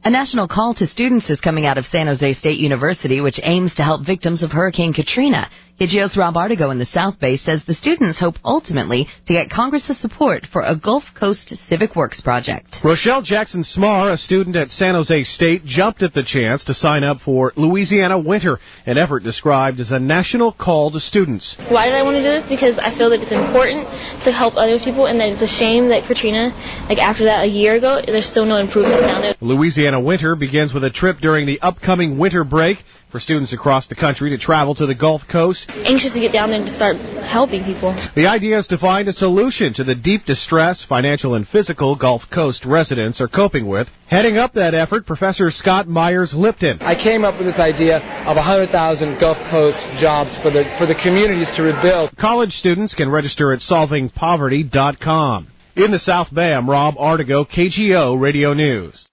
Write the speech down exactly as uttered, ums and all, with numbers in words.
A national call to students is coming out of San Jose State University, which aims to help victims of Hurricane Katrina. K G O's Rob Artigo in the South Bay says the students hope ultimately to get Congress's support for a Gulf Coast Civic Works project. Rochelle Jackson-Smar, a student at San Jose State, jumped at the chance to sign up for Louisiana Winter, an effort described as a national call to students. Why did I want to do this? Because I feel that it's important to help other people, and that it's a shame that Katrina, like after that a year ago, there's still no improvement down there. Louisiana Winter begins with a trip during the upcoming winter break for students across the country to travel to the Gulf Coast. Anxious to get down there and to start helping people. The idea is to find a solution to the deep distress financial and physical Gulf Coast residents are coping with. Heading up that effort, Professor Scott Myers-Lipton. I came up with this idea of one hundred thousand Gulf Coast jobs for the for the communities to rebuild. College students can register at solving poverty dot com. In the South Bay, I'm Rob Artigo, K G O Radio News.